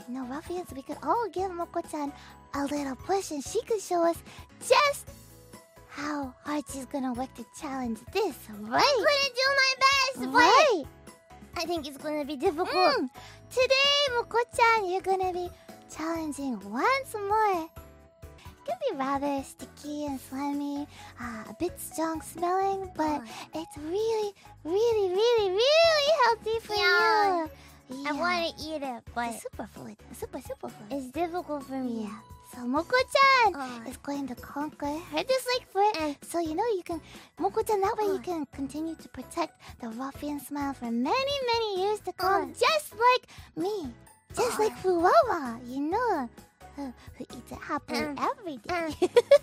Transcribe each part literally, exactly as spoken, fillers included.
You know, ruffians, we could all give Moko-chan a little push and she could show us just how hard she's gonna work to challenge this, right? I'm gonna do my best, right? I think it's gonna be difficult. Mm. Today, Moko-chan, you're gonna be challenging once more. It can be rather sticky and slimy, uh, a bit strong smelling, but Oh. it's really, really, really, really healthy for Yeah. you. Yeah. I want to eat it, but It's a superfood, a super superfood. it's difficult for me. Yeah. So Moko-chan Oh. is going to conquer her dislike for it. Eh. So you know you can, Moko-chan, that way you Oh. can continue to protect the ruffian smile for many, many years to come. Oh. Just like me. Just Oh. like Fuwawa, you know. Who, who eats it happily Uh. every day.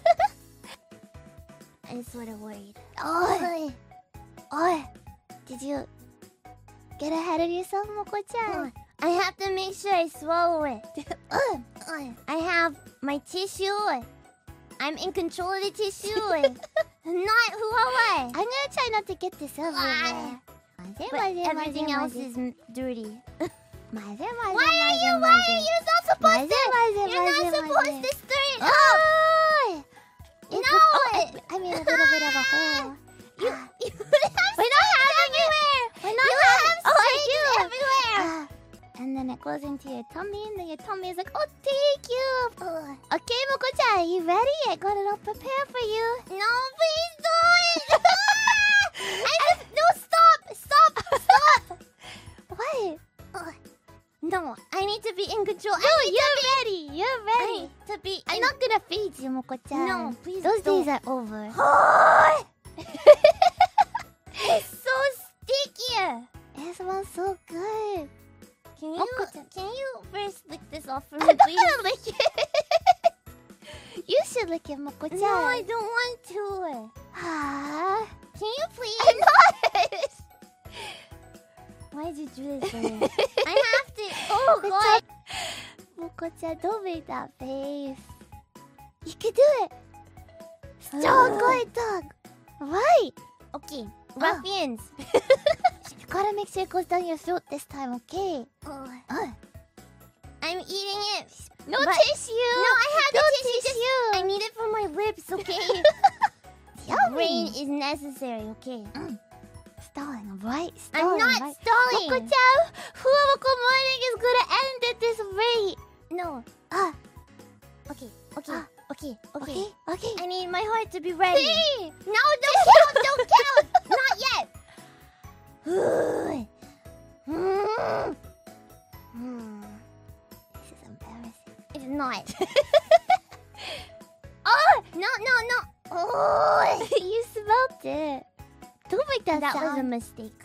I'm sort of worried. Or, or, did you get ahead of yourself, Moko-chan? I have to make sure I swallow it. Uh, I have my tissue. I'm in control of the tissue. Not Huawei. I'm gonna try not to get this everywhere. But everything else is m- dirty. Why Why are you? Why are you not supposed to? You're not supposed to stir it up. Oh! No! Oh, I, I made a little bit of a hole. You, Ah. you have We're not having it. everywhere. We're not You having have Oh, I strings do. everywhere. Ah. And then it goes into your tummy, and then your tummy is like, oh, thank you. Okay, Moko-chan, you ready? I got it all prepared for you. No, please do it. I just no stop, stop, stop. What? No, I need to be in control. No, I need you're to be, ready. You're I ready. need to be. I'm in- not gonna feed you, Moko-chan. No, please Those don't. days are over. It's so sticky. It smells so good. Can you Moko-chan. can you first lick this off for I me, don't please? wanna lick it. You should lick it, Moko-chan. No, I don't want to. Ah. Can you please? I'm not. Why did you do this for me? I have to. Oh It's God. Moko-chan, don't make that face. You can do it. Strong going, dog. Right. Okay, Ah. ruffians. You gotta make sure it goes down your throat this time, okay? Oh, Uh. I'm eating it. No But- tissue. No, I have no the tissue. Just, tissue. I need it for my lips, okay? Yummy. Rain is necessary, okay? Stalling, right? I'm Stalling, not right? stalling. Moko-chan, Fuwamoko morning is gonna end at this rate. No. Ah, Okay, okay, Ah. okay, okay, okay, okay. I need my heart to be ready. Three. No, don't count, don't count. Not yet. Mm. Mm. This is embarrassing. It's not. Oh no, no, no. Oh, you smelled it. Don't make that, That was a sound. mistake.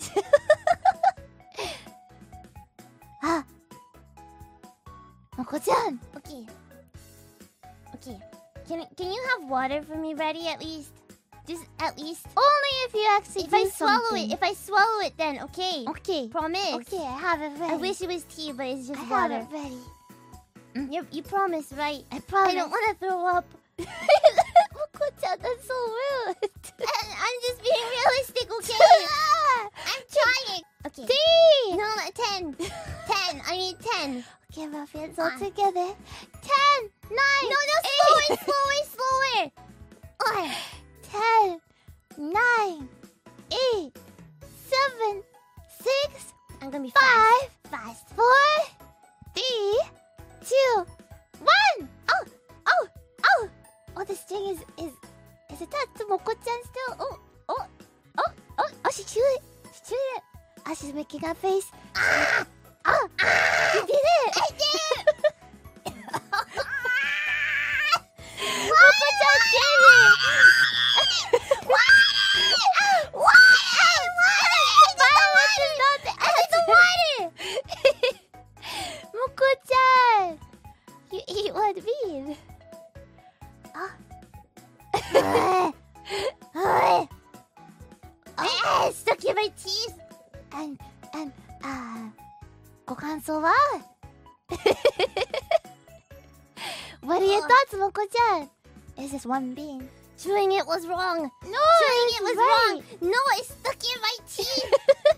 Ah, Moko-chan. Okay. Okay. Can can you have water for me ready at least? Just at least. Only if you actually If do I swallow something. it, if I swallow it, then okay. Okay. Promise. Okay, I have it ready. I wish it was tea, but it's just I have water. it ready. You you promise, right? I promise. I don't want to throw up. Moko-chan, that's so rude. I'm just being realistic, okay? I'm trying. Okay. Three. No, no, ten. Ten. I need ten. Okay, my friends all Ah. together. Ten, nine, No, no, slower, slower, slower. Oh, ten, nine, eight, seven, six, I'm gonna be five, fast. Fast. four, three, two, one. Oh, oh, oh. Oh, the string is is is attached to Moko-chan still. Oh, oh, oh, oh, oh. She chewed it. She chewed it. Ah, she's making a face. Ah, ah, you did it. I did. Moko-chan did it. Why? Why? Violence is not the I need the water. Moko-chan, you eat one bean. Ah. Ah, stuck in my teeth. and and uh, ご感想は? What are your thoughts, Moko-chan? It's just one bean. Chewing it was wrong. No, Chewing it's it was right. wrong. No, it's stuck in my teeth.